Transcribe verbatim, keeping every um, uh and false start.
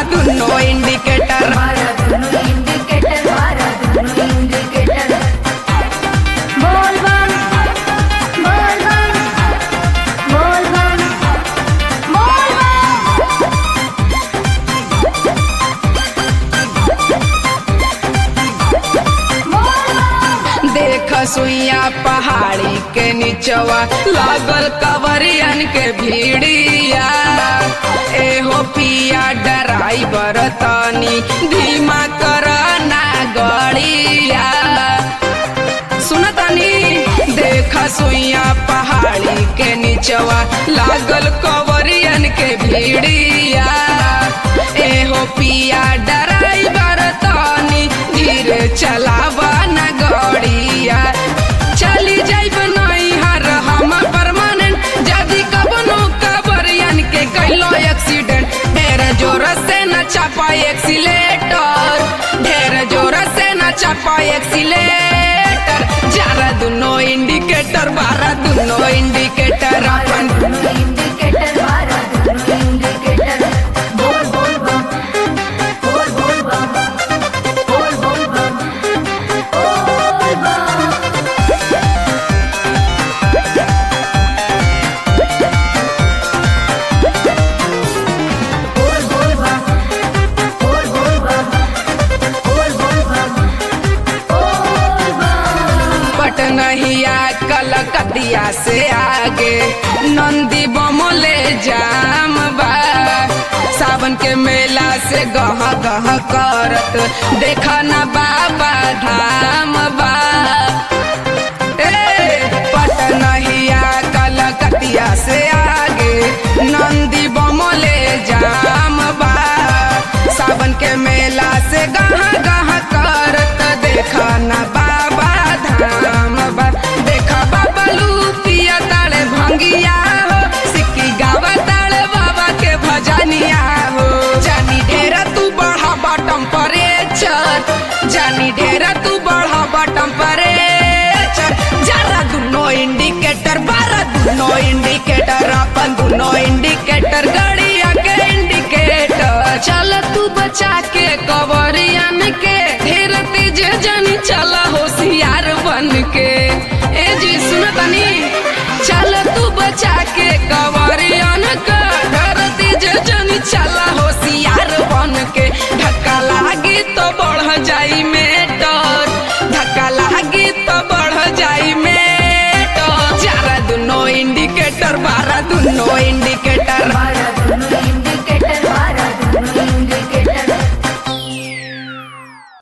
दुनो इंडिकेटर मारा दुनो इंडिकेटर मारा दुनो इंडिकेटर बोल बम बोल बम बोल बम बोल बम देख सुइया पहाड़ी के नीचवा लागल कवरियन के भीड़िया एहो पिया ड्राइवर तनी धीमा कर ना गड़िया सुन तनी देख सुइया पहाड़ी के नीचवा लागल कवरियन के भीड़िया एहो पिया ड्राइवर तनी धीरे चलावा ना गड़िया चली जाइब नहीं हर हम परमानेंट जदी कबनो कबरियन के कैलो एक्सीडेंट ढेर जोर से न चापा एक्सीलेटर ढेर जोर से न चापा एक्सीलेटर जरा दुनो इंडिकेटर बारा दुनो इंडिकेटर अपन दुनो इंडिकेटर मारा दुनो इंडिकेटर बोल बोल बम बोल बोल बम बोल बोल बम बोल बम बोल बोल बम बोल बोल बम बोल बोल बम बोल बम पटनहिया कलकतिया से आगे नंदी बमोले जाम बा सावन के मेला से गह गह करत देखा ना बाबा धाम बा ए पटनहिया कलकतिया से आगे नंदी बमोले जाम बा सावन के मेला से गह गह करत देखा ना बाबा धाम बा देखा बाबा लूपिया ताले भंगिया हो सिक्की गावा ताले बाबा के भजनिया हो जानी ढेरा तू बढ़ा बटम टेम्परेचर जानी ढेरा तू बढ़ा टेम्परेचर जरा दुनो इंडिकेटर बारा दुनो इंडिकेटर अपन दुनो इंडिकेटर गाड़िया के इंडिकेटर चल तू बचा के कवरियन के ढेर तेज जानी चला होशियार बन के ए जी सुन तनी चल तू बचा के कवरियन के ढेर तेज जानी चला होशियार बन के धक्का लागी तो बढ़ जाई